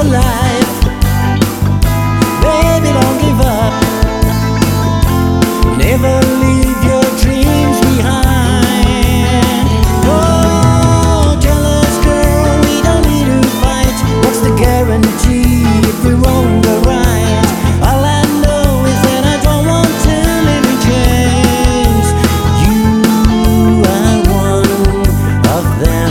alive. Baby, don't give up. Never leave your dreams behind. Oh, jealous girl, we don't need to fight. What's the guarantee if we're wrong or right? All I know is that I don't want to live in chains. You are one of them.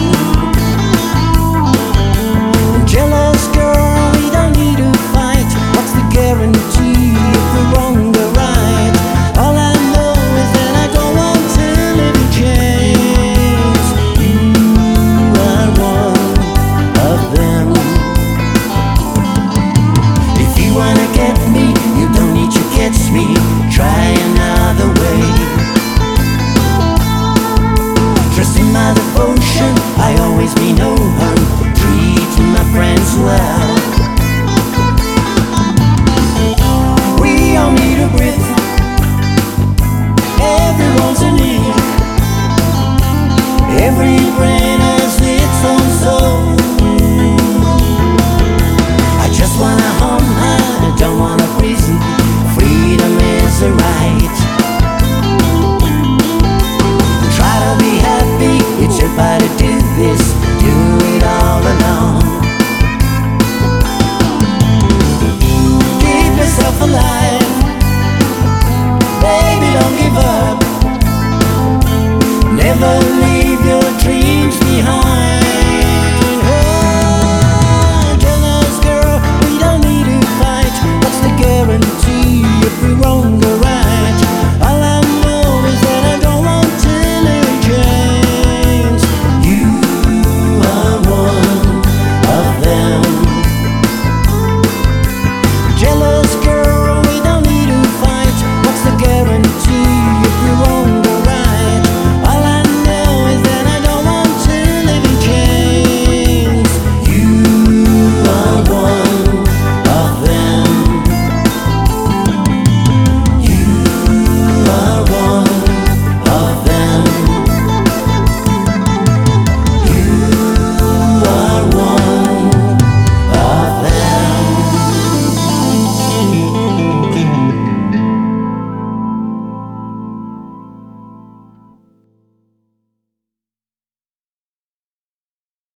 Jealous girl, we don't need to fight. What's the guarantee if we're wrong or right? All I know is that I don't want to live in chains. You are one of them. If you wanna get me, you don't need to catch me. Try another way. Trust in my devotion, I always mean no harm. Treat my friends well. We all need a breath. Everyone's in need. Every brain has its own soul. I just wanna home, I don't want a prison. Freedom is a right. Try to be happy, it's your part to do this. Do it all alone. Keep yourself alive. Baby, don't give up. Never